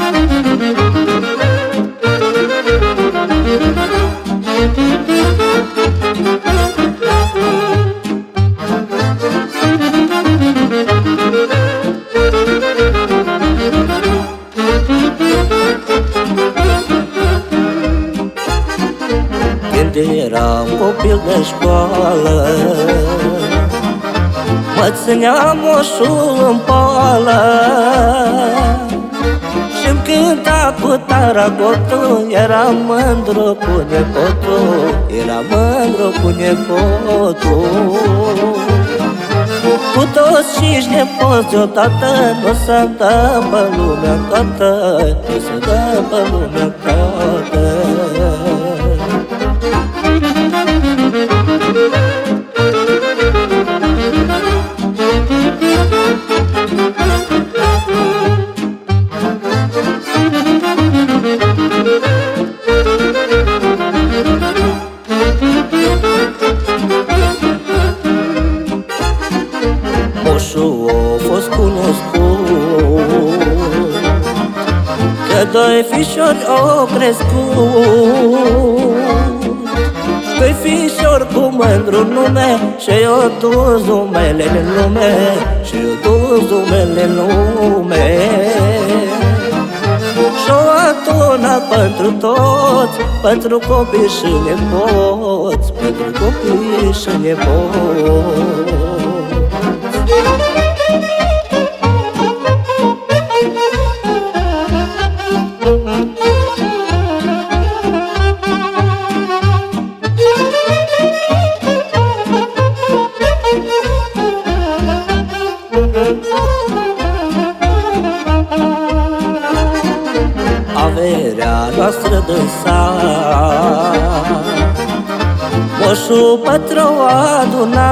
Când eram copil de școală, mă ținea moșul în pală și-mi cânta cu taragotul. Eram mândru cu nepotul, eram mândru cu nepotul. Cu toți cinci nepoți deodată, nu se dă pe lumea toată, nu se dă pe lumea toată. Moșul a fost cunoscut că doi fișori au crescut. Doi fișori cu mândru nume și-o dus numele în lume, și-o dus numele în lume. Și-o adunat pentru toți, pentru copii și nepoți, pentru copii și nepoți. Averea noastră de sat moșul Pătrău aduna.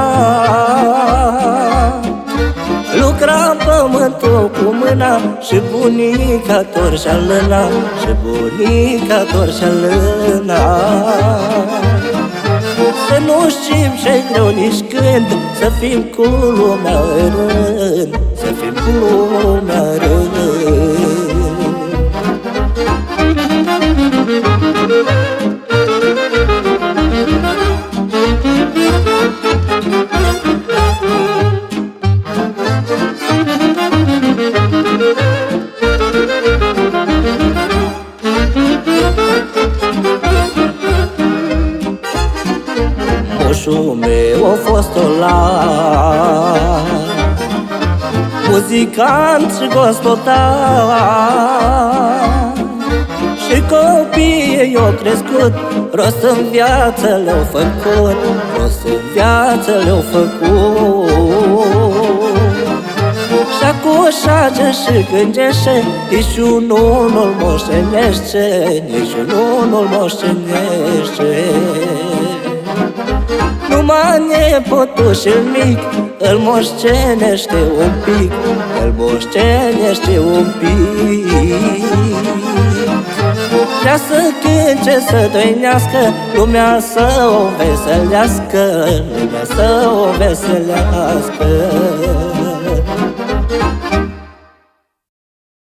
Lucra pământul cu mâna și bunica torșea lâna, și bunica torșea lâna. Să nu știm ce-i greu nici când, să fim cu lumea în rând, să fim cu lumea în rând. Moșul meu a fost olar, muzicant și gospodar, și copiii i-au crescut, rost în viață le-au făcut, rost în viață le-au făcut. Și acum șage și gândește, niciunul nu-l moștenește, niciunul nu-l moștenește. Numai nepotul și-l mic îl moștenește un pic, îl moștenește un pic. Vrea să cânce, să dăinească, lumea să o veselească, lumea să o veselească.